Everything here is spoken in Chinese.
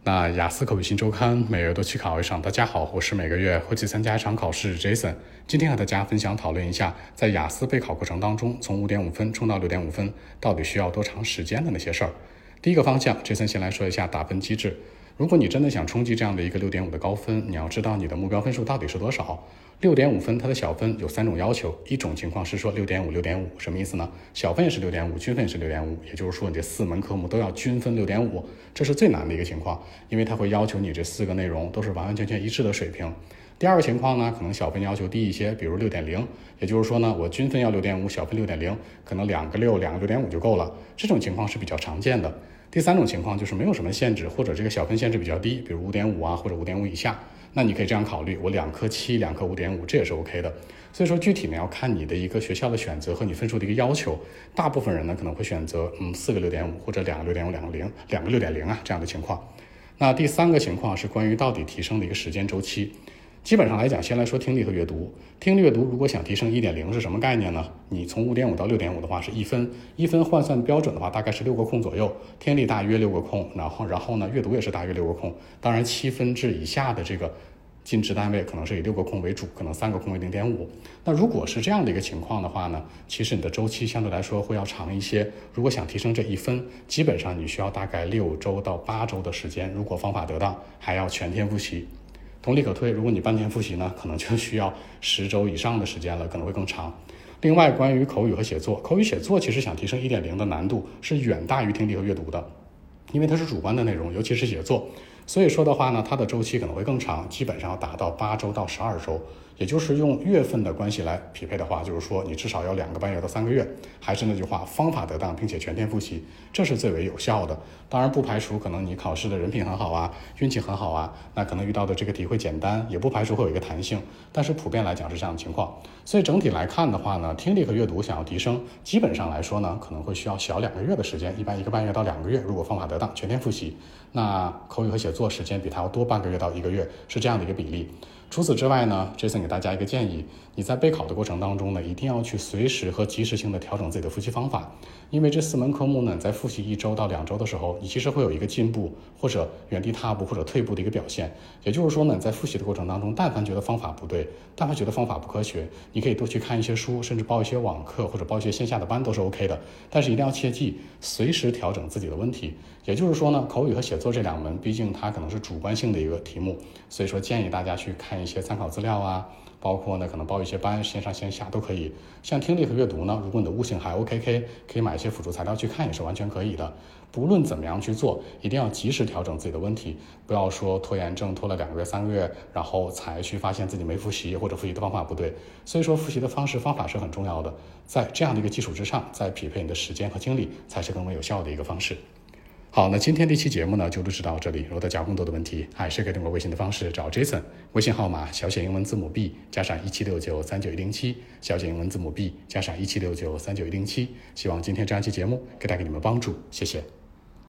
那雅思口语新周刊每月都去考一场。大家好，我是每个月会去参加一场考试 Jason。今天和大家分享讨论一下，在雅思备考过程当中，从5.5分冲到6.5分，到底需要多长时间的那些事儿。第一个方向 ，Jason 先来说一下打分机制。如果你真的想冲击这样的一个6.5的高分，你要知道你的目标分数到底是多少。6.5分它的小分有3种要求，一种情况是说6.5，什么意思呢？小分也是6.5，均分也是6.5，也就是说你这4门科目都要均分6.5，这是最难的一个情况，因为它会要求你这4个内容都是完完全全一致的水平。第二个情况呢，可能小分要求低一些，比如6.0，也就是说呢，我均分要6.5，小分6.0，可能2个6，2个6.5就够了。这种情况是比较常见的。第三种情况就是没有什么限制，或者这个小分限制比较低，比如5.5啊，或者5.5以下，那你可以这样考虑，我2科7，2科5.5，这也是 OK的。所以说具体呢要看你的一个学校的选择和你分数的一个要求。大部分人呢可能会选择4个6.5，或者2个6.5，2个0，2个6.0啊这样的情况。那第三个情况是关于到底提升的一个时间周期。基本上来讲，先来说听力和阅读。听力阅读如果想提升1.0是什么概念呢？你从5.5到6.5的话是1分，1分换算标准的话大概是6个空左右，听力大约6个空，然后呢阅读也是大约6个空。当然7分制以下的这个进值单位可能是以6个空为主，可能3个空为0.5。那如果是这样的一个情况的话呢，其实你的周期相对来说会要长一些。如果想提升这1分，基本上你需要大概6周到8周的时间，如果方法得当，还要全天复习。同理可推，如果你半天复习呢，可能就需要10周以上的时间了，可能会更长。另外，关于口语和写作，口语写作其实想提升1.0的难度是远大于听力和阅读的，因为它是主观的内容，尤其是写作。所以说的话呢，它的周期可能会更长，基本上要达到8周到12周。也就是用月份的关系来匹配的话，就是说你至少要2个半月到3个月。还是那句话，方法得当并且全天复习，这是最为有效的。当然不排除可能你考试的人品很好啊，运气很好啊，那可能遇到的这个题会简单，也不排除会有一个弹性，但是普遍来讲是这样的情况。所以整体来看的话呢，听力和阅读想要提升，基本上来说呢，可能会需要小2个月的时间，一般1个半月到2个月，如果方法得当全天复习。那口语和写作时间比它要多半个月到1个月，是这样的一个比例。除此之外呢 Jason 给大家一个建议，你在备考的过程当中呢，一定要去随时和及时性的调整自己的复习方法。因为这4门科目呢，在复习1周到2周的时候，你其实会有一个进步，或者原地踏步，或者退步的一个表现。也就是说呢，在复习的过程当中，但凡觉得方法不对，但凡觉得方法不科学，你可以多去看一些书，甚至报一些网课，或者报一些线下的班都是 OK 的。但是一定要切记，随时调整自己的问题。也就是说呢，口语和写作这2门，毕竟它可能是主观性的一个题目，所以说建议大家去看一些参考资料啊，包括呢可能报一些班，线上线下都可以。像听力和阅读呢，如果你的悟性还 OK， 可以买一些辅助材料去看，也是完全可以的。不论怎么样去做，一定要及时调整自己的问题，不要说拖延症拖了2个月3个月，然后才去发现自己没复习，或者复习的方法不对。所以说复习的方法是很重要的，在这样的一个基础之上，再匹配你的时间和精力，才是更为有效的一个方式。好，那今天这期节目呢就录制到这里。如果大家有更多的问题，还是可以通过微信的方式找 Jason， 微信号码小写英文字母 B 加上176939107，小写英文字母 B 加上176939107。希望今天这样一期节目可以带给你们帮助，谢谢。